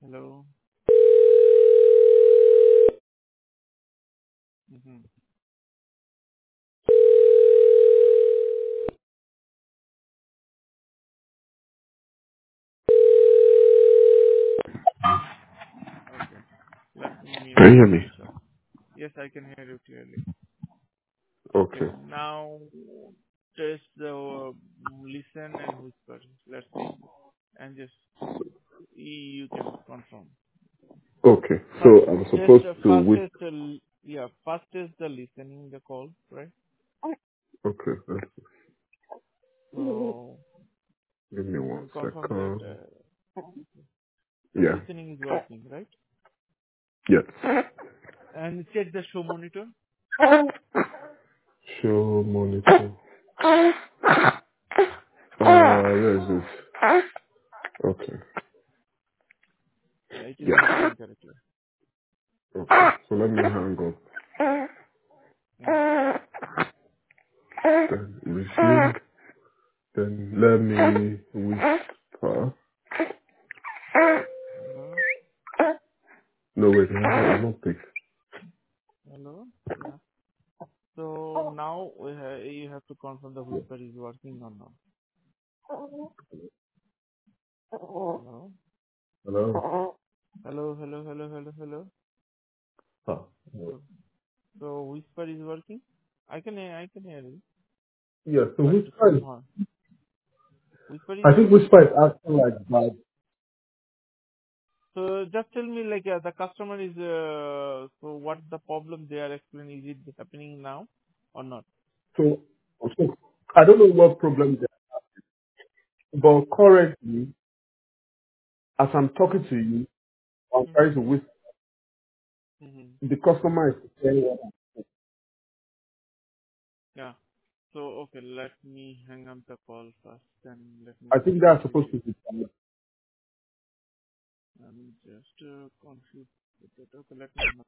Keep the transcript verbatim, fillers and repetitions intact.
Hello. Mm-hmm. Okay. Let me mute Can you the hear me? switcher. Yes, I can hear you clearly. Okay. Okay. Now test the uh, listen and whisper. Let's see. And just you can confirm. Okay. So First, I'm test supposed uh, to first wait. test the l- yeah. First test the listening the call, right? Okay. uh, So Give me you one can confirm that second. uh, the Yeah. listening is working, right? Yes. And check the show monitor. Show monitor. Uh, where is this? Okay. Yeah, it is Yeah. working correctly. Okay. So let me hang up. Yeah. Then resume. Then let me whisper. Hello. No, wait. It's not, it's not picked. Hello. Yeah. So now we ha- you have to confirm the whisper is working or not. Hello? Hello? Hello, hello, hello, hello, hello. Huh. So, so whisper is working? I can hear, I can hear you, Yeah, so but whisper is, somehow whisper is I think working? whisper is acting like bad. So just tell me like uh, the customer is, uh, so what the problem they are explaining, is it happening now or not? So, so I don't know what problem there, but currently, as I'm talking to you, I'm Mm-hmm. trying to whisper. Mm-hmm. The customer is saying, Yeah. So okay, let me hang up the call first, then let me I think check that's supposed again. to be. I'm just uh, confused with it. Okay, let me